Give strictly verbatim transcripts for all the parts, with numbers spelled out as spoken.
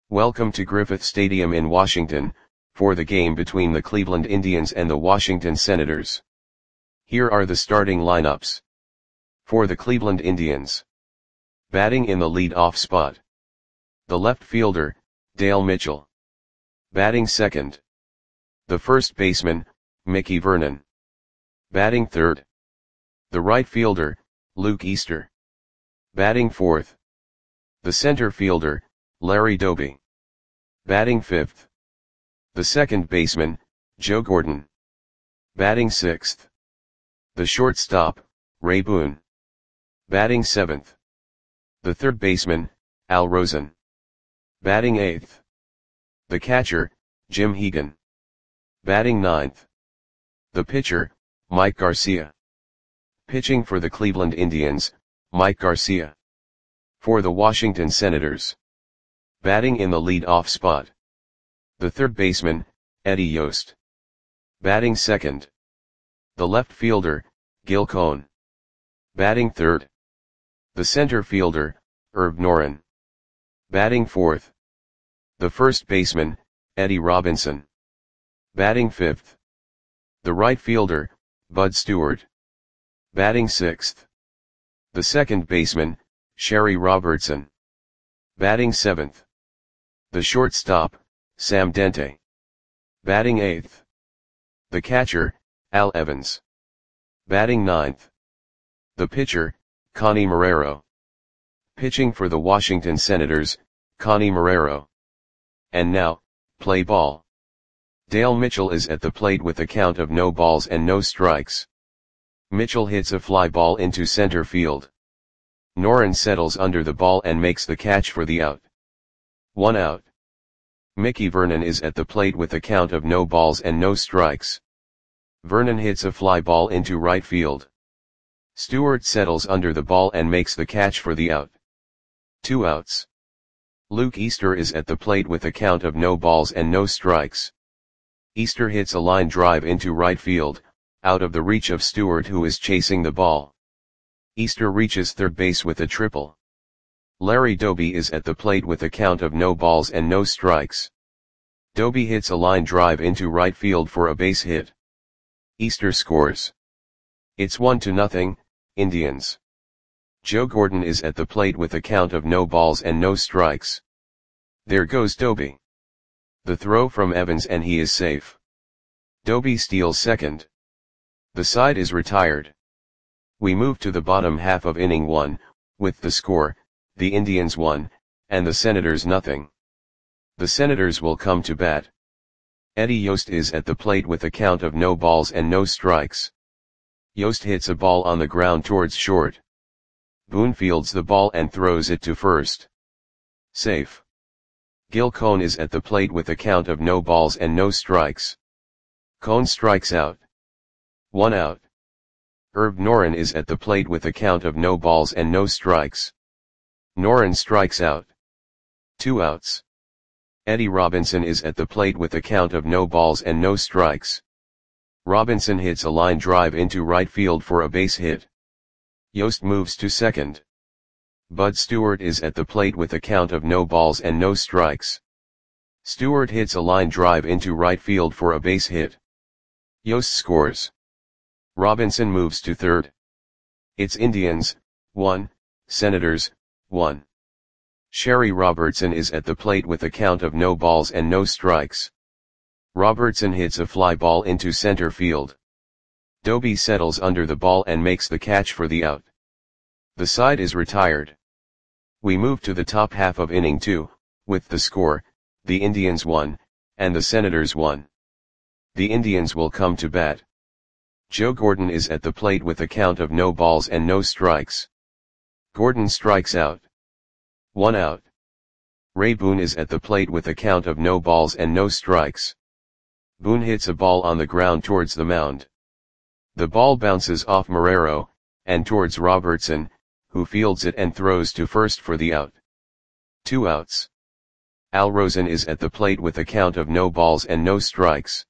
Welcome to Griffith Stadium in Washington, for the game between the Cleveland Indians and the Washington Senators. Here are the starting lineups. For the Cleveland Indians. Batting in the lead-off spot. The left fielder, Dale Mitchell. Batting second. The first baseman, Mickey Vernon. Batting third. The right fielder, Luke Easter. Batting fourth. The center fielder, Larry Doby. Batting fifth. The second baseman, Joe Gordon. Batting sixth. The shortstop, Ray Boone. Batting seventh. The third baseman, Al Rosen. Batting eighth. The catcher, Jim Hegan. Batting ninth. The pitcher, Mike Garcia. Pitching for the Cleveland Indians, Mike Garcia. For the Washington Senators. Batting in the lead-off spot. The third baseman, Eddie Yost. Batting second. The left fielder, Gil Cohn. Batting third. The center fielder, Herb Noren. Batting fourth. The first baseman, Eddie Robinson. Batting fifth. The right fielder, Bud Stewart. Batting sixth. The second baseman, Sherry Robertson. Batting seventh. The shortstop, Sam Dente. Batting eighth. The catcher, Al Evans. Batting ninth. The pitcher, Connie Marrero. Pitching for the Washington Senators, Connie Marrero. And now, play ball. Dale Mitchell is at the plate with a count of no balls and no strikes. Mitchell hits a fly ball into center field. Noren settles under the ball and makes the catch for the out. One out. Mickey Vernon is at the plate with a count of no balls and no strikes. Vernon hits a fly ball into right field. Stewart settles under the ball and makes the catch for the out. Two outs. Luke Easter is at the plate with a count of no balls and no strikes. Easter hits a line drive into right field, out of the reach of Stewart, who is chasing the ball. Easter reaches third base with a triple. Larry Doby is at the plate with a count of no balls and no strikes. Doby hits a line drive into right field for a base hit. Easter scores. It's one to nothing, Indians. Joe Gordon is at the plate with a count of no balls and no strikes. There goes Doby. The throw from Evans and he is safe. Doby steals second. The side is retired. We move to the bottom half of inning one, with the score, the Indians one, and the Senators nothing. The Senators will come to bat. Eddie Yost is at the plate with a count of no balls and no strikes. Yost hits a ball on the ground towards short. Boone fields the ball and throws it to first. Safe. Gil Cohn is at the plate with a count of no balls and no strikes. Cohn strikes out. One out. Herb Noren is at the plate with a count of no balls and no strikes. Noren strikes out. Two outs. Eddie Robinson is at the plate with a count of no balls and no strikes. Robinson hits a line drive into right field for a base hit. Yost moves to second. Bud Stewart is at the plate with a count of no balls and no strikes. Stewart hits a line drive into right field for a base hit. Yost scores. Robinson moves to third. It's Indians, one, Senators, one. Sherry Robertson is at the plate with a count of no balls and no strikes. Robertson hits a fly ball into center field. Doby settles under the ball and makes the catch for the out. The side is retired. We move to the top half of inning two, with the score, the Indians one, and the Senators one. The Indians will come to bat. Joe Gordon is at the plate with a count of no balls and no strikes. Gordon strikes out. One out. Ray Boone is at the plate with a count of no balls and no strikes. Boone hits a ball on the ground towards the mound. The ball bounces off Marrero, and towards Robertson, who fields it and throws to first for the out. Two outs. Al Rosen is at the plate with a count of no balls and no strikes.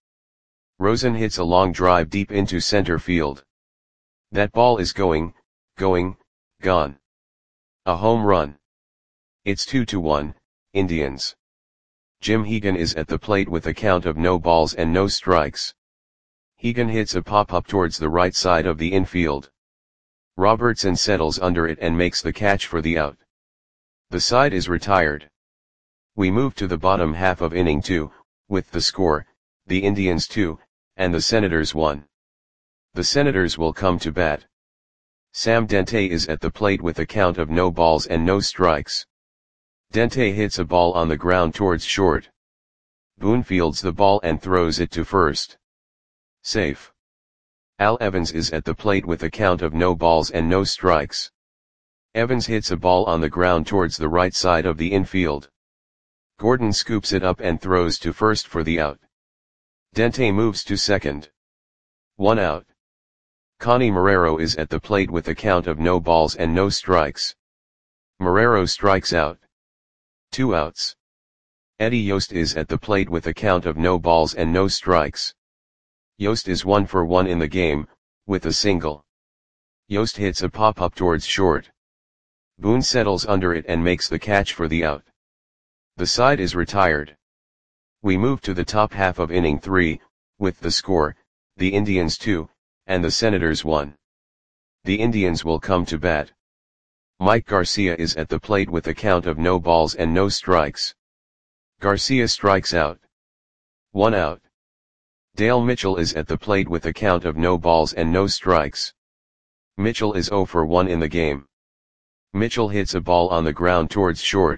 Rosen hits a long drive deep into center field. That ball is going, going, gone. A home run. It's two to one, Indians. Jim Hegan is at the plate with a count of no balls and no strikes. Hegan hits a pop-up towards the right side of the infield. Robertson settles under it and makes the catch for the out. The side is retired. We move to the bottom half of inning two, with the score, the Indians two, and the Senators one. The Senators will come to bat. Sam Dente is at the plate with a count of no balls and no strikes. Dente hits a ball on the ground towards short. Boone fields the ball and throws it to first. Safe. Al Evans is at the plate with a count of no balls and no strikes. Evans hits a ball on the ground towards the right side of the infield. Gordon scoops it up and throws to first for the out. Dente moves to second. One out. Connie Marrero is at the plate with a count of no balls and no strikes. Marrero strikes out. Two outs. Eddie Yost is at the plate with a count of no balls and no strikes. Yost is one for one in the game, with a single. Yost hits a pop-up towards short. Boone settles under it and makes the catch for the out. The side is retired. We move to the top half of inning three, with the score, the Indians two, and the Senators one. The Indians will come to bat. Mike Garcia is at the plate with a count of no balls and no strikes. Garcia strikes out. One out. Dale Mitchell is at the plate with a count of no balls and no strikes. Mitchell is zero for one in the game. Mitchell hits a ball on the ground towards short.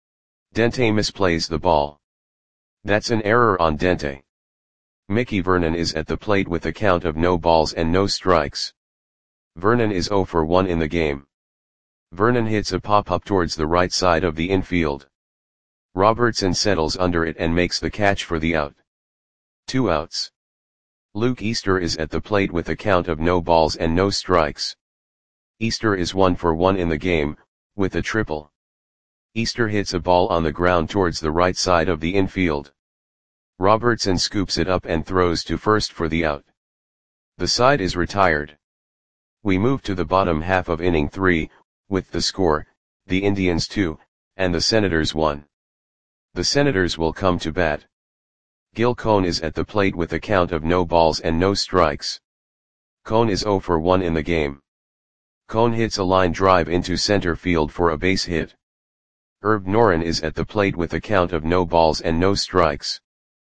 Dente misplays the ball. That's an error on Dente. Mickey Vernon is at the plate with a count of no balls and no strikes. Vernon is zero for one in the game. Vernon hits a pop-up towards the right side of the infield. Robertson settles under it and makes the catch for the out. Two outs. Luke Easter is at the plate with a count of no balls and no strikes. Easter is one for one in the game, with a triple. Easter hits a ball on the ground towards the right side of the infield. Robertson scoops it up and throws to first for the out. The side is retired. We move to the bottom half of inning three, with the score, the Indians two, and the Senators one. The Senators will come to bat. Gil Cone is at the plate with a count of no balls and no strikes. Cone is zero for one in the game. Cone hits a line drive into center field for a base hit. Herb Noren is at the plate with a count of no balls and no strikes.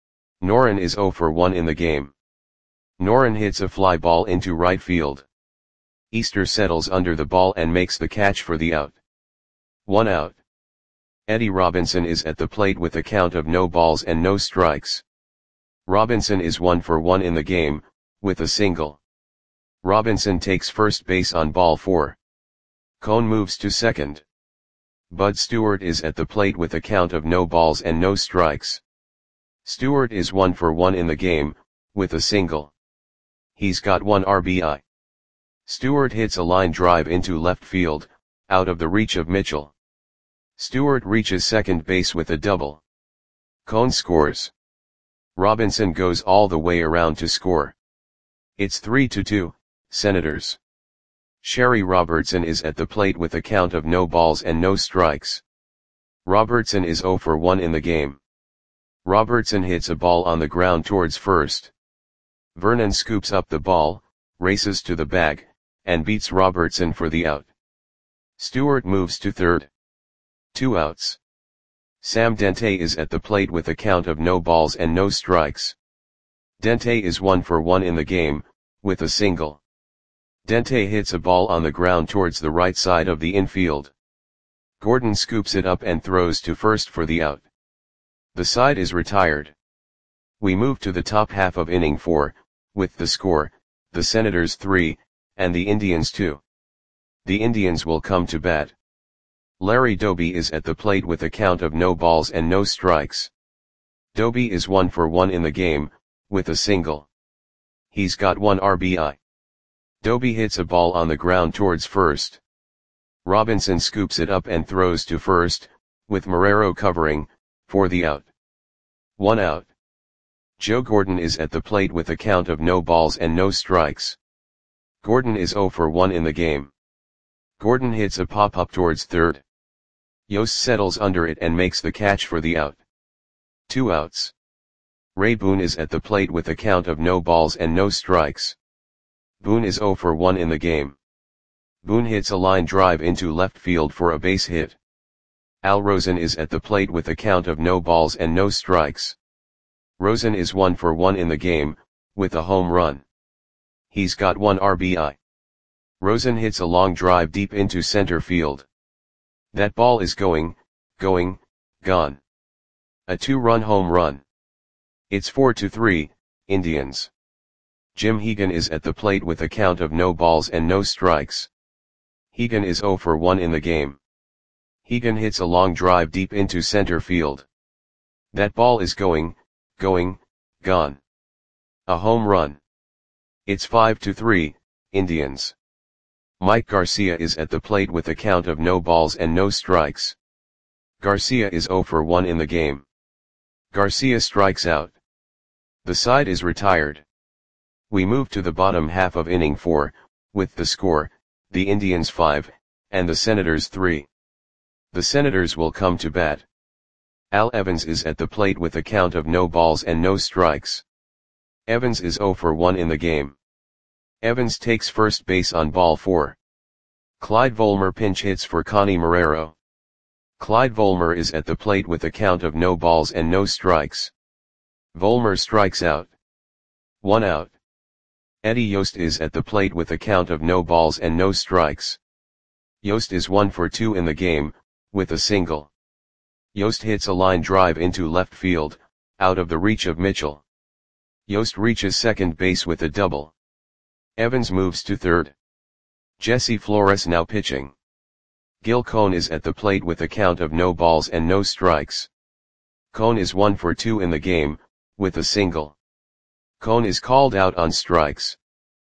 Noren is zero for one in the game. Noren hits a fly ball into right field. Easter settles under the ball and makes the catch for the out. One out. Eddie Robinson is at the plate with a count of no balls and no strikes. Robinson is one for one in the game, with a single. Robinson takes first base on ball four. Cone moves to second. Bud Stewart is at the plate with a count of no balls and no strikes. Stewart is one for one in the game, with a single. He's got one R B I. Stewart hits a line drive into left field, out of the reach of Mitchell. Stewart reaches second base with a double. Cone scores. Robinson goes all the way around to score. It's three to two, Senators. Sherry Robertson is at the plate with a count of no balls and no strikes. Robertson is zero for one in the game. Robertson hits a ball on the ground towards first. Vernon scoops up the ball, races to the bag, and beats Robertson for the out. Stewart moves to third. Two outs. Sam Dente is at the plate with a count of no balls and no strikes. Dente is one for one in the game, with a single. Dente hits a ball on the ground towards the right side of the infield. Gordon scoops it up and throws to first for the out. The side is retired. We move to the top half of inning four, with the score, the Senators three, and the Indians two. The Indians will come to bat. Larry Doby is at the plate with a count of no balls and no strikes. Doby is one for one in the game, with a single. He's got one R B I. Doby hits a ball on the ground towards first. Robinson scoops it up and throws to first, with Marrero covering, for the out. One out. Joe Gordon is at the plate with a count of no balls and no strikes. Gordon is zero for one in the game. Gordon hits a pop-up towards third. Yost settles under it and makes the catch for the out. Two outs. Ray Boone is at the plate with a count of no balls and no strikes. Boone is oh for one in the game. Boone hits a line drive into left field for a base hit. Al Rosen is at the plate with a count of no balls and no strikes. Rosen is one for one in the game, with a home run. He's got one R B I. Rosen hits a long drive deep into center field. That ball is going, going, gone. A two-run home run. It's four to three, Indians. Jim Hegan is at the plate with a count of no balls and no strikes. Hegan is oh for one in the game. Hegan hits a long drive deep into center field. That ball is going, going, gone. A home run. It's five to three, Indians. Mike Garcia is at the plate with a count of no balls and no strikes. Garcia is oh for one in the game. Garcia strikes out. The side is retired. We move to the bottom half of inning four, with the score, the Indians five, and the Senators three. The Senators will come to bat. Al Evans is at the plate with a count of no balls and no strikes. Evans is oh for one in the game. Evans takes first base on ball four. Clyde Volmer pinch hits for Connie Marrero. Clyde Volmer is at the plate with a count of no balls and no strikes. Volmer strikes out. One out. Eddie Yost is at the plate with a count of no balls and no strikes. Yost is one for two in the game, with a single. Yost hits a line drive into left field, out of the reach of Mitchell. Yost reaches second base with a double. Evans moves to third. Jesse Flores now pitching. Gil Cone is at the plate with a count of no balls and no strikes. Cone is one for two in the game, with a single. Cone is called out on strikes.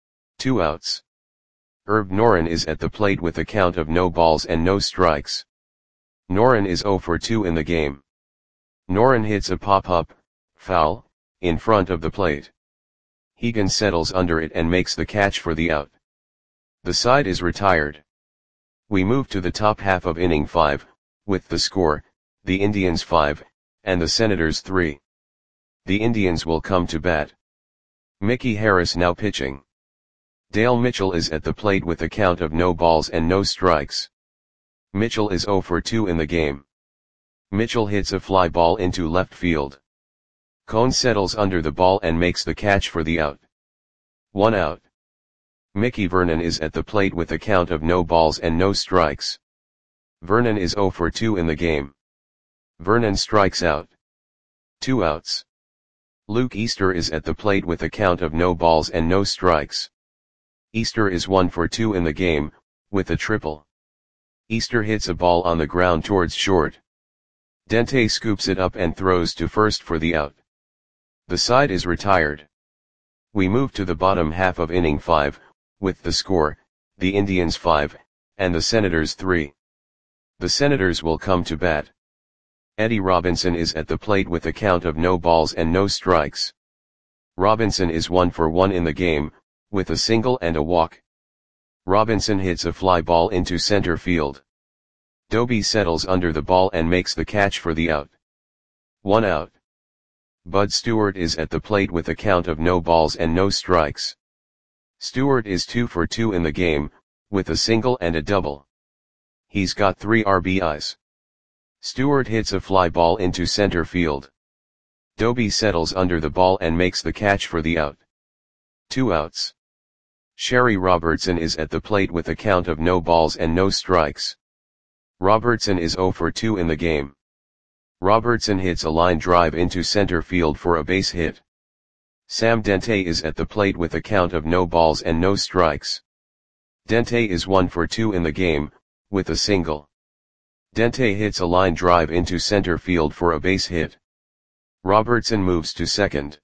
Two outs. Herb Noren is at the plate with a count of no balls and no strikes. Noren is oh for two in the game. Noren hits a pop-up, foul, in front of the plate. Hegan settles under it and makes the catch for the out. The side is retired. We move to the top half of inning five, with the score, the Indians five, and the Senators three. The Indians will come to bat. Mickey Harris now pitching. Dale Mitchell is at the plate with a count of no balls and no strikes. Mitchell is oh for two in the game. Mitchell hits a fly ball into left field. Cone settles under the ball and makes the catch for the out. One out. Mickey Vernon is at the plate with a count of no balls and no strikes. Vernon is oh for two in the game. Vernon strikes out. Two outs. Luke Easter is at the plate with a count of no balls and no strikes. Easter is one for two in the game, with a triple. Easter hits a ball on the ground towards short. Dente scoops it up and throws to first for the out. The side is retired. We move to the bottom half of inning five, with the score, the Indians five, and the Senators three. The Senators will come to bat. Eddie Robinson is at the plate with a count of no balls and no strikes. Robinson is one for one in the game, with a single and a walk. Robinson hits a fly ball into center field. Doby settles under the ball and makes the catch for the out. One out. Bud Stewart is at the plate with a count of no balls and no strikes. Stewart is two for two in the game, with a single and a double. He's got three R B Is. Stewart hits a fly ball into center field. Doby settles under the ball and makes the catch for the out. Two outs. Sherry Robertson is at the plate with a count of no balls and no strikes. Robertson is oh for two in the game. Robertson hits a line drive into center field for a base hit. Sam Dente is at the plate with a count of no balls and no strikes. Dente is one for two in the game, with a single. Dente hits a line drive into center field for a base hit. Robertson moves to second.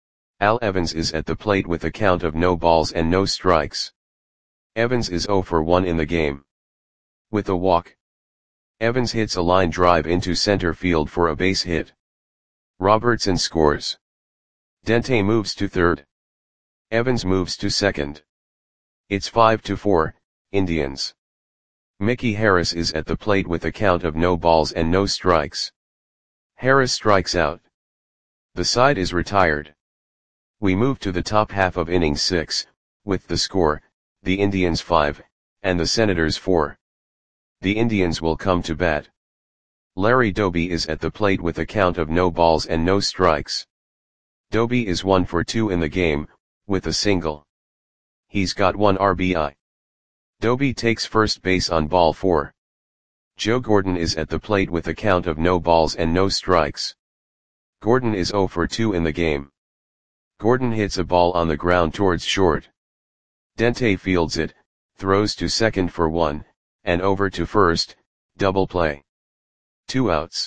Al Evans is at the plate with a count of no balls and no strikes. Evans is oh for one in the game. With a walk. Evans hits a line drive into center field for a base hit. Robertson scores. Dente moves to third. Evans moves to second. It's five to four, Indians. Mickey Harris is at the plate with a count of no balls and no strikes. Harris strikes out. The side is retired. We move to the top half of inning six, with the score, the Indians five, and the Senators four. The Indians will come to bat. Larry Doby is at the plate with a count of no balls and no strikes. Doby is one for two in the game, with a single. He's got one R B I. Doby takes first base on ball four. Joe Gordon is at the plate with a count of no balls and no strikes. Gordon is zero for two in the game. Gordon hits a ball on the ground towards short. Dente fields it, throws to second for one, and over to first, double play. Two outs.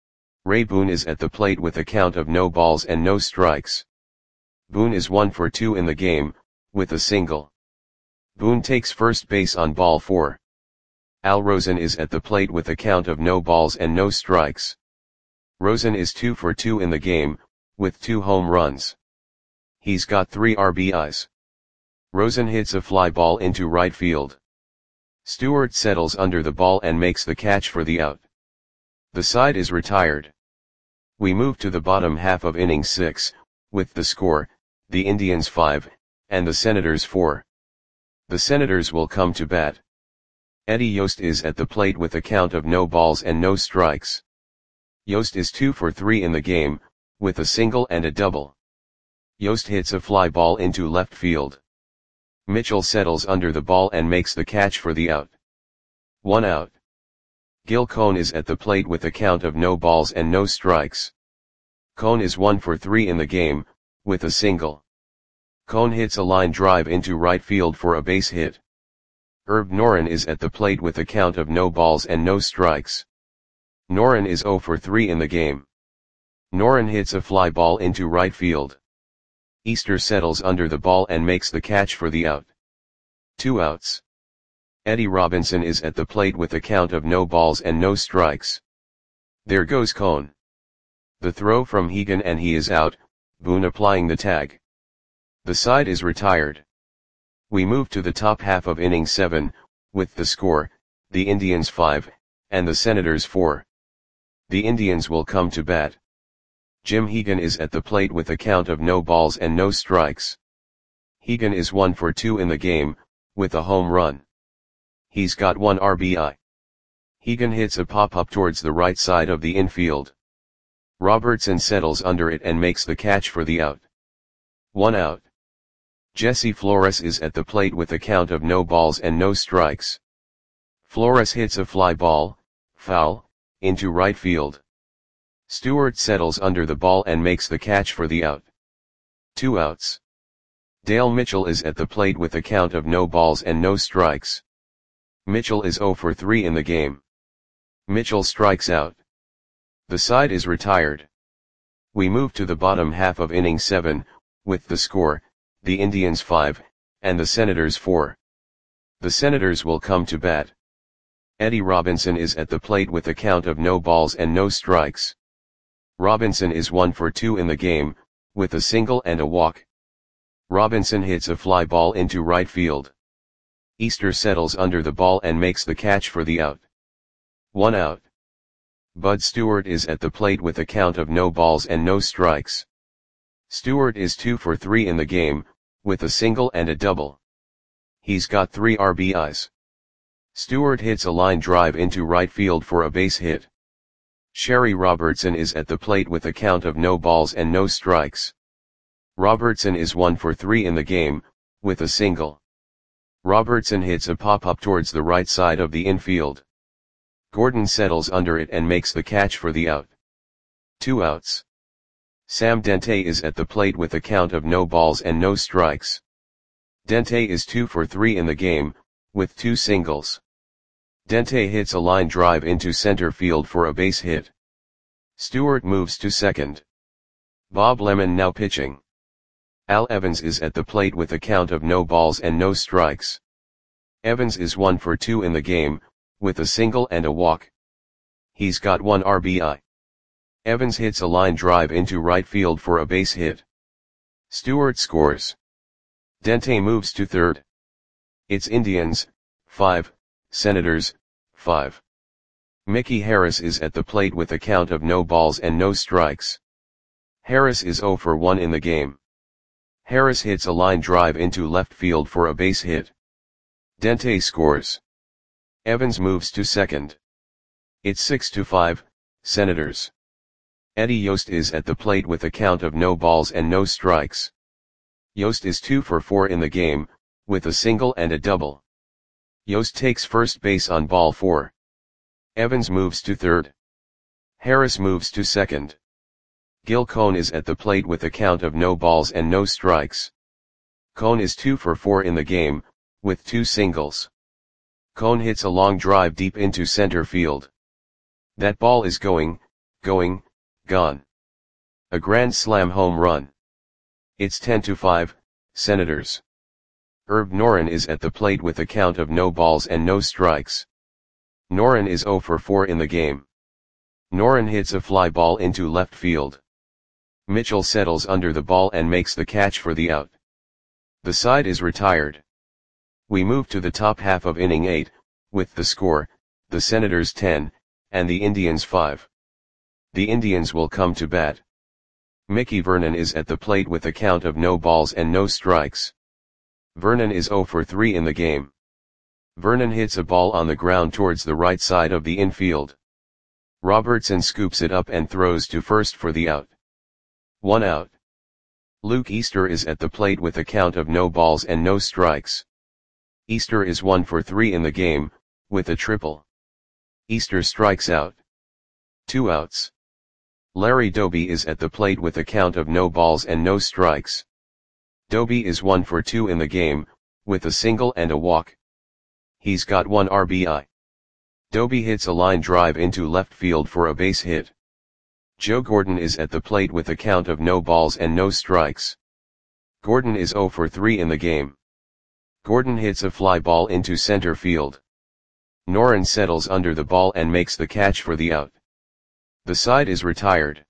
Ray Boone is at the plate with a count of no balls and no strikes. Boone is one for two in the game, with a single. Boone takes first base on ball four. Al Rosen is at the plate with a count of no balls and no strikes. Rosen is two for two in the game, with two home runs. He's got three R B Is. Rosen hits a fly ball into right field. Stewart settles under the ball and makes the catch for the out. The side is retired. We move to the bottom half of inning six, with the score, the Indians five, and the Senators four. The Senators will come to bat. Eddie Yost is at the plate with a count of no balls and no strikes. Yost is two for three in the game, with a single and a double. Yost hits a fly ball into left field. Mitchell settles under the ball and makes the catch for the out. One out. Gil Cohn is at the plate with a count of no balls and no strikes. Cohn is one for three in the game, with a single. Cohn hits a line drive into right field for a base hit. Herb Noren is at the plate with a count of no balls and no strikes. Noren is zero for three in the game. Noren hits a fly ball into right field. Easter settles under the ball and makes the catch for the out. Two outs. Eddie Robinson is at the plate with a count of no balls and no strikes. There goes Cohn. The throw from Hegan and he is out, Boone applying the tag. The side is retired. We move to the top half of inning seven, with the score, the Indians five, and the Senators four. The Indians will come to bat. Jim Hegan is at the plate with a count of no balls and no strikes. Hegan is one for two in the game, with a home run. He's got one R B I. Hegan hits a pop-up towards the right side of the infield. Robertson settles under it and makes the catch for the out. One out. Jesse Flores is at the plate with a count of no balls and no strikes. Flores hits a fly ball, foul, into right field. Stewart settles under the ball and makes the catch for the out. Two outs. Dale Mitchell is at the plate with a count of no balls and no strikes. Mitchell is zero for three in the game. Mitchell strikes out. The side is retired. We move to the bottom half of inning seven, with the score, the Indians five, and the Senators four. The Senators will come to bat. Eddie Robinson is at the plate with a count of no balls and no strikes. Robinson is one for two in the game, with a single and a walk. Robinson hits a fly ball into right field. Easter settles under the ball and makes the catch for the out. One out. Bud Stewart is at the plate with a count of no balls and no strikes. Stewart is two for three in the game, with a single and a double. He's got three R B Is. Stewart hits a line drive into right field for a base hit. Sherry Robertson is at the plate with a count of no balls and no strikes. Robertson is one for three in the game, with a single. Robertson hits a pop-up towards the right side of the infield. Gordon settles under it and makes the catch for the out. Two outs. Sam Dente is at the plate with a count of no balls and no strikes. Dente is two for three in the game, with two singles. Dente hits a line drive into center field for a base hit. Stewart moves to second. Bob Lemon now pitching. Al Evans is at the plate with a count of no balls and no strikes. Evans is one for two in the game, with a single and a walk. He's got one R B I. Evans hits a line drive into right field for a base hit. Stewart scores. Dente moves to third. It's Indians, five, Senators, five. Mickey Harris is at the plate with a count of no balls and no strikes. Harris is zero for one in the game. Harris hits a line drive into left field for a base hit. Dente scores. Evans moves to second. It's six to five, Senators. Eddie Yost is at the plate with a count of no balls and no strikes. Yost is two for four in the game, with a single and a double. Yost takes first base on ball four. Evans moves to third. Harris moves to second. Gil Cone is at the plate with a count of no balls and no strikes. Cone is two for four in the game, with two singles. Cone hits a long drive deep into center field. That ball is going, going, gone. A grand slam home run. It's ten to five, Senators. Herb Noren is at the plate with a count of no balls and no strikes. Noren is zero for four in the game. Noren hits a fly ball into left field. Mitchell settles under the ball and makes the catch for the out. The side is retired. We move to the top half of inning eight, with the score, the Senators ten, and the Indians five. The Indians will come to bat. Mickey Vernon is at the plate with a count of no balls and no strikes. Vernon is zero for three in the game. Vernon hits a ball on the ground towards the right side of the infield. Robertson scoops it up and throws to first for the out. One out. Luke Easter is at the plate with a count of no balls and no strikes. Easter is one for three in the game, with a triple. Easter strikes out. Two outs. Larry Doby is at the plate with a count of no balls and no strikes. Doby is one for two in the game, with a single and a walk. He's got one R B I. Doby hits a line drive into left field for a base hit. Joe Gordon is at the plate with a count of no balls and no strikes. Gordon is zero for three in the game. Gordon hits a fly ball into center field. Noren settles under the ball and makes the catch for the out. The side is retired.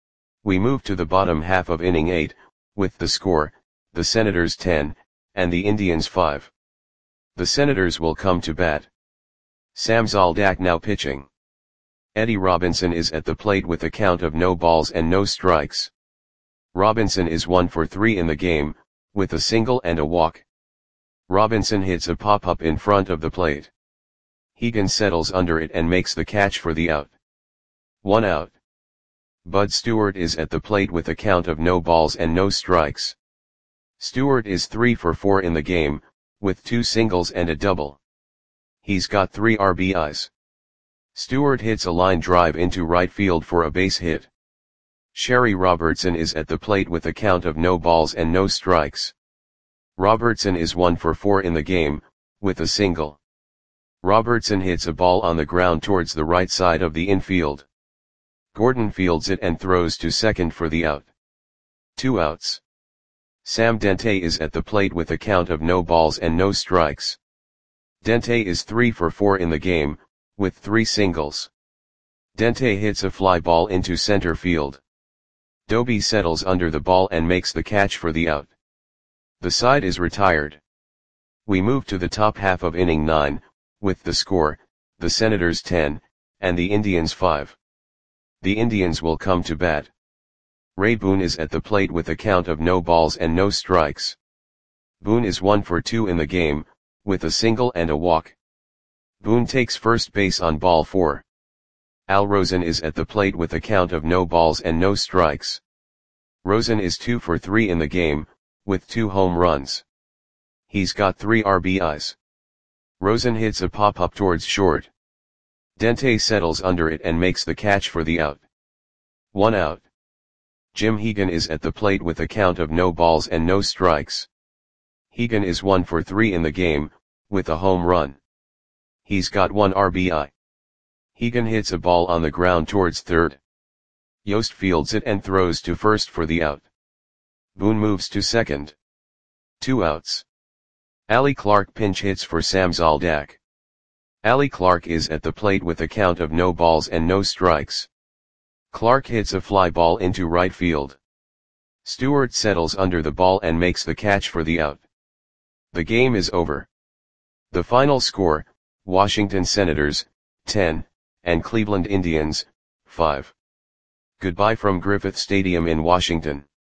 We move to the bottom half of inning eight, with the score, the Senators ten, and the Indians five. The Senators will come to bat. Sam Zoldak now pitching. Eddie Robinson is at the plate with a count of no balls and no strikes. Robinson is one for three in the game, with a single and a walk. Robinson hits a pop-up in front of the plate. Hegan settles under it and makes the catch for the out. One out. Bud Stewart is at the plate with a count of no balls and no strikes. Stewart is three for four in the game, with two singles and a double. He's got three R B Is. Stewart hits a line drive into right field for a base hit. Sherry Robertson is at the plate with a count of no balls and no strikes. Robertson is one for four in the game, with a single. Robertson hits a ball on the ground towards the right side of the infield. Gordon fields it and throws to second for the out. Two outs. Sam Dente is at the plate with a count of no balls and no strikes. Dente is three for four in the game, with three singles. Dente hits a fly ball into center field. Doby settles under the ball and makes the catch for the out. The side is retired. We move to the top half of inning nine, with the score, the Senators ten, and the Indians five. The Indians will come to bat. Ray Boone is at the plate with a count of no balls and no strikes. Boone is one for two in the game, with a single and a walk. Boone takes first base on ball four. Al Rosen is at the plate with a count of no balls and no strikes. Rosen is two for three in the game, with two home runs. He's got three R B Is. Rosen hits a pop-up towards short. Dente settles under it and makes the catch for the out. One out. Jim Hegan is at the plate with a count of no balls and no strikes. Hegan is one for three in the game, with a home run. He's got one R B I. Hegan hits a ball on the ground towards third. Yost fields it and throws to first for the out. Boone moves to second. Two outs. Allie Clark pinch hits for Sam Zoldak. Allie Clark is at the plate with a count of no balls and no strikes. Clark hits a fly ball into right field. Stewart settles under the ball and makes the catch for the out. The game is over. The final score, Washington Senators, ten, and Cleveland Indians, five. Goodbye from Griffith Stadium in Washington.